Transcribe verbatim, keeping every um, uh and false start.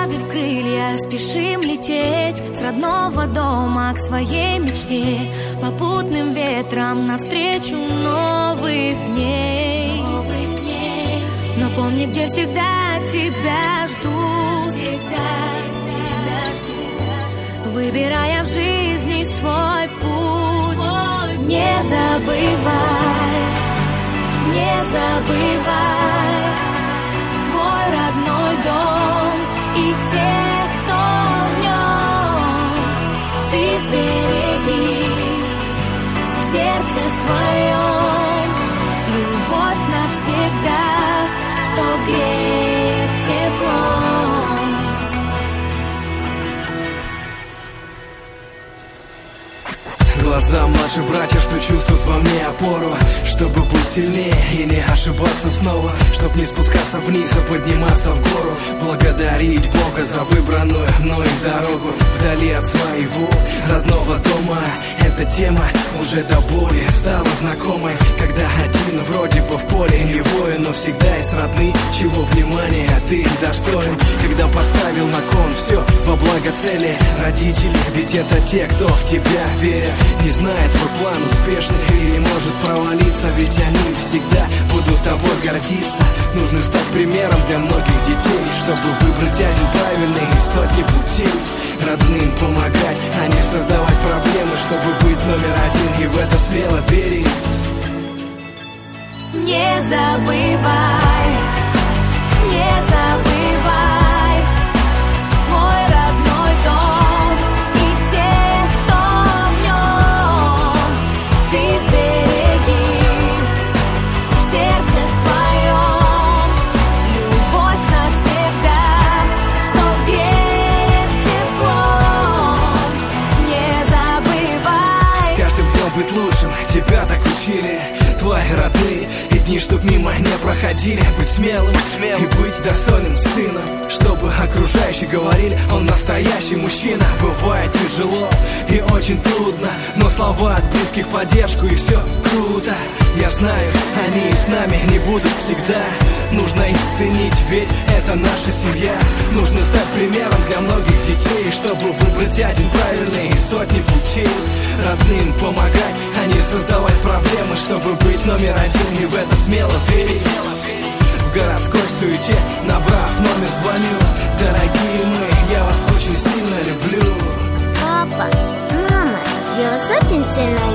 Расправив крылья, спешим лететь с родного дома к своей мечте, попутным ветром навстречу новых дней. Новых дней. Но помни, где всегда тебя ждут, всегда тебя ждут, выбирая в жизни свой путь. Свой. Не забывай, не забывай свой родной дом и тех, кто в нем. Ты сбереги в сердце своем любовь навсегда, что греет теплом. Глаза младших братьев, что чувствуют во мне опору, чтобы быть сильнее и не ошибаться снова, чтоб не спускаться вниз, а подниматься в гору. Благодарить Бога за выбранную мной дорогу вдали от своего родного дома. Эта тема уже до боли стала знакомой, когда один вроде бы в поле не воин, но всегда есть родные, чего внимания ты достоин. Когда поставил на кон все во благо цели родители, ведь это те, кто в тебя верит. Не знает твой план успешный или может провалиться, ведь они всегда будут тобой гордиться. Нужно стать примером для многих детей, чтобы выбрать один правильный из сотни путей. Родным помогать, а не создавать проблемы, чтобы быть номер один и в это смело верить. Не забывай, не забывай свой родной дом и тех, кто в нем. Ты сбереги в сердце своем любовь навсегда, что греет теплом. Не забывай. С каждым днем быть лучшим, тебя так учили твои родные, и дни, чтоб мимо не проходили. Быть смелым, смелым и быть достойным сына, чтобы окружающие говорили, он настоящий мужчина. Бывает тяжело и очень трудно, но слова от близких поддержку, и все круто. Я знаю, они с нами не будут всегда. Нужно их ценить, ведь это наша семья. Нужно стать примером для многих детей, чтобы выбрать один правильный из сотни путей. Родным помогать, а не создавать проблемы, чтобы быть номер один и в это смело верить. В городской суете, набрав номер, звоню. Дорогие мы, я вас очень сильно люблю. Папа, мама, я вас очень сильно